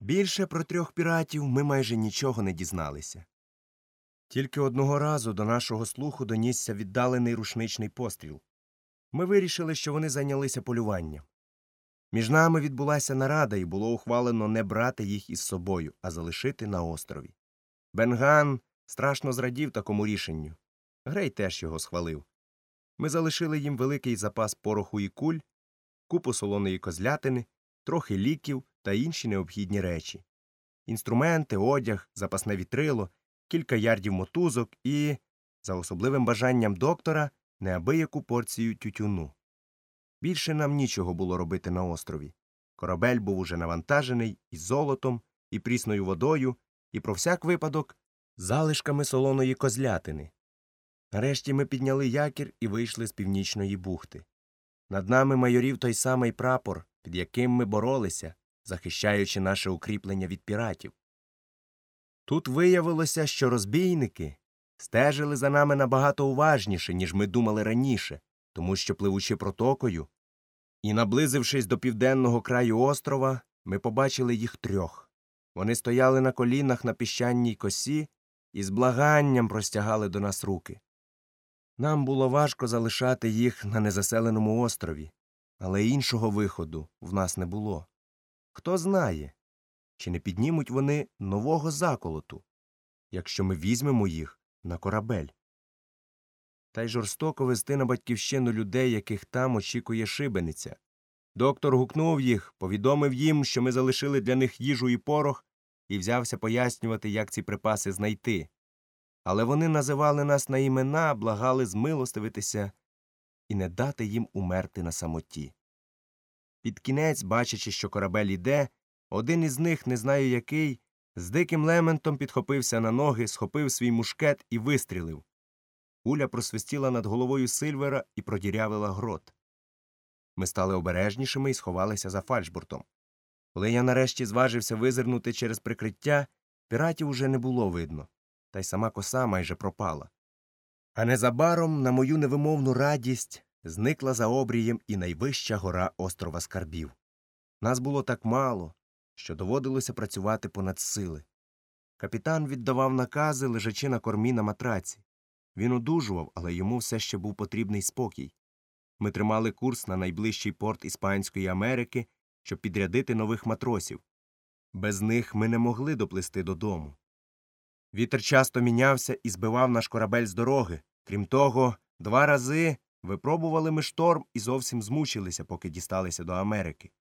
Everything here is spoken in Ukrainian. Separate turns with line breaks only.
Більше про 3 піратів ми майже нічого не дізналися. Тільки одного разу до нашого слуху донісся віддалений рушничний постріл. Ми вирішили, що вони зайнялися полюванням. Між нами відбулася нарада, і було ухвалено не брати їх із собою, а залишити на острові. Бен-Ганн страшно зрадів такому рішенню. Грей теж його схвалив. Ми залишили їм великий запас пороху і куль, купу солоної козлятини, трохи ліків та інші необхідні речі. Інструменти, одяг, запасне вітрило, кілька ярдів мотузок і, за особливим бажанням доктора, неабияку порцію тютюну. Більше нам нічого було робити на острові. Корабель був уже навантажений і золотом, і прісною водою, і про всяк випадок залишками солоної козлятини. Нарешті ми підняли якір і вийшли з північної бухти. Над нами майорів той самий прапор, під яким ми боролися, захищаючи наше укріплення від піратів. Тут виявилося, що розбійники стежили за нами набагато уважніше, ніж ми думали раніше, тому що, пливучи протокою і наблизившись до південного краю острова, ми побачили їх 3. Вони стояли на колінах на піщаній косі і з благанням простягали до нас руки. Нам було важко залишати їх на незаселеному острові, але іншого виходу в нас не було. Хто знає, чи не піднімуть вони нового заколоту, якщо ми візьмемо їх на корабель. Та й жорстоко вести на батьківщину людей, яких там очікує шибениця. Доктор гукнув їх, повідомив їм, що ми залишили для них їжу і порох, і взявся пояснювати, як ці припаси знайти. Але вони називали нас на імена, благали змилостивитися і не дати їм умерти на самоті. Під кінець, бачачи, що корабель іде, один із них, не знаю який, з диким лементом підхопився на ноги, схопив свій мушкет і вистрілив. Куля просвистіла над головою Сильвера і продірявила грот. Ми стали обережнішими і сховалися за фальшбортом. Коли я нарешті зважився визирнути через прикриття, піратів уже не було видно, та й сама коса майже пропала. А незабаром, на мою невимовну радість, зникла за обрієм і найвища гора острова Скарбів. Нас було так мало, що доводилося працювати понад сили. Капітан віддавав накази, лежачи на кормі на матраці. Він одужував, але йому все ще був потрібний спокій. Ми тримали курс на найближчий порт Іспанської Америки, щоб підрядити нових матросів. Без них ми не могли доплисти додому. Вітер часто мінявся і збивав наш корабель з дороги. Крім того, 2 рази випробували ми шторм і зовсім змучилися, поки дісталися до Америки.